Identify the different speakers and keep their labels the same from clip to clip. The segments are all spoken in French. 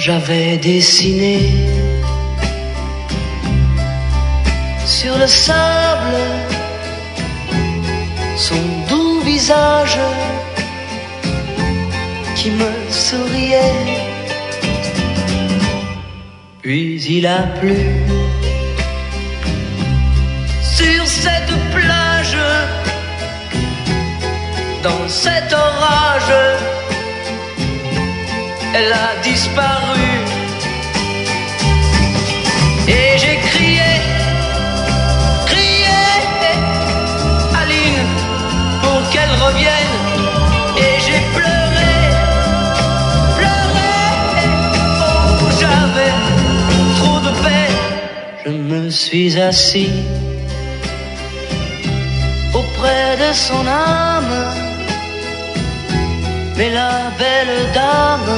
Speaker 1: j'avais dessiné sur le sable son doux visage qui me souriait. Puis il a plu sur cette plage, dans cet orage, elle a disparu. Et j'ai crié, crié, Aline, pour qu'elle revienne. Et j'ai pleuré, pleuré, oh j'avais trop de peine. Je me suis assis auprès de son âme, mais la belle dame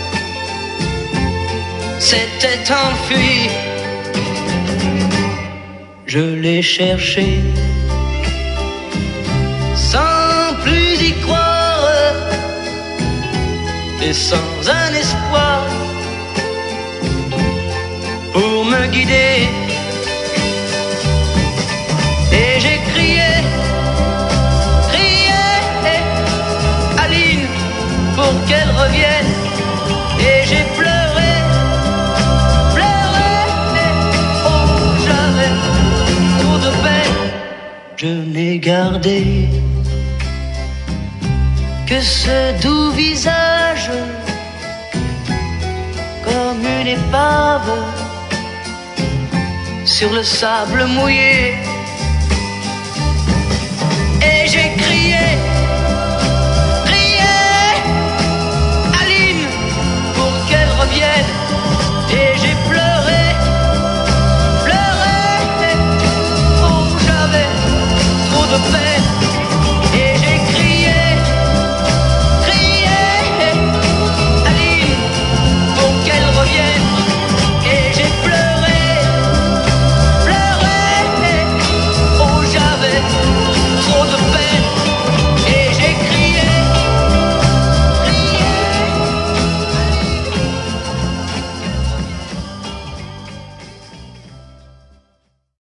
Speaker 1: s'était enfuie. Je l'ai cherchée sans plus y croire et sans un espoir pour me guider. Et j'ai crié, crié, Aline, pour qu'elle revienne. Et j'ai pleuré, pleuré, oh j'avais trop de peine. Je n'ai gardé que ce doux visage comme une épave sur le sable mouillé. Et j'ai crié,